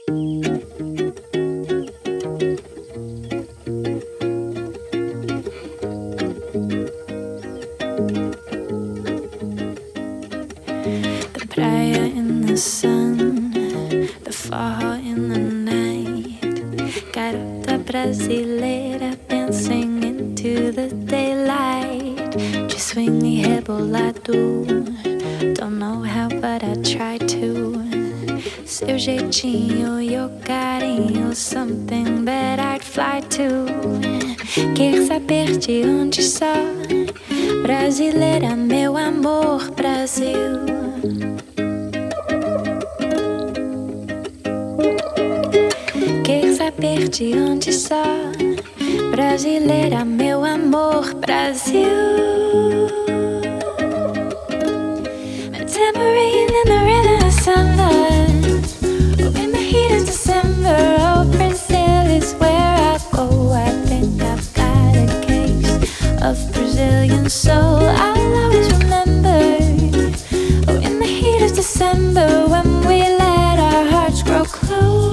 The praia in the sun, the forró in the night. Garota brasileira dancing into the daylight. De swing e rebolado, don't know how but I try to. Seu jeitinho, your carinho, something that I'd fly to. Quer saber de onde sou? Brasileira, meu amor, Brasil. Quer saber de onde sou? Brasileira, meu amor, Brasil. My tambourine in the rhythm of summer, oh, in the heat of December. Oh, Brazil is where I go. I think I've got a case of Brazilian soul. I'll always remember, oh, in the heat of December, when we let our hearts grow close.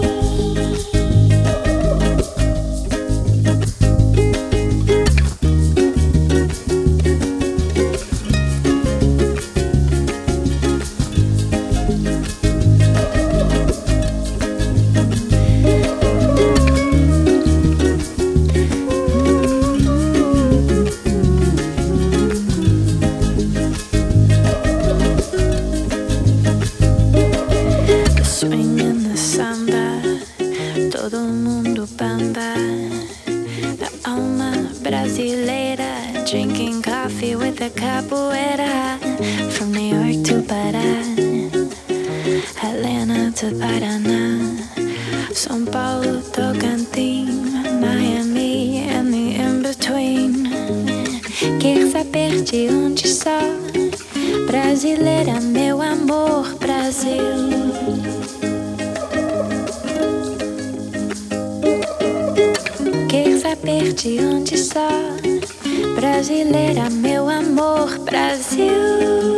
Swing in the samba, todo mundo bamba. The alma brasileira, drinking coffee with a capoeira. From New York to Pará, Atlanta to Paraná, São Paulo, Tocantins, Miami and the in-between. Quer saber de onde sou? Brasileira, meu amor, Brasil. Quer saber de onde sou? Brasileira, meu amor, Brasil.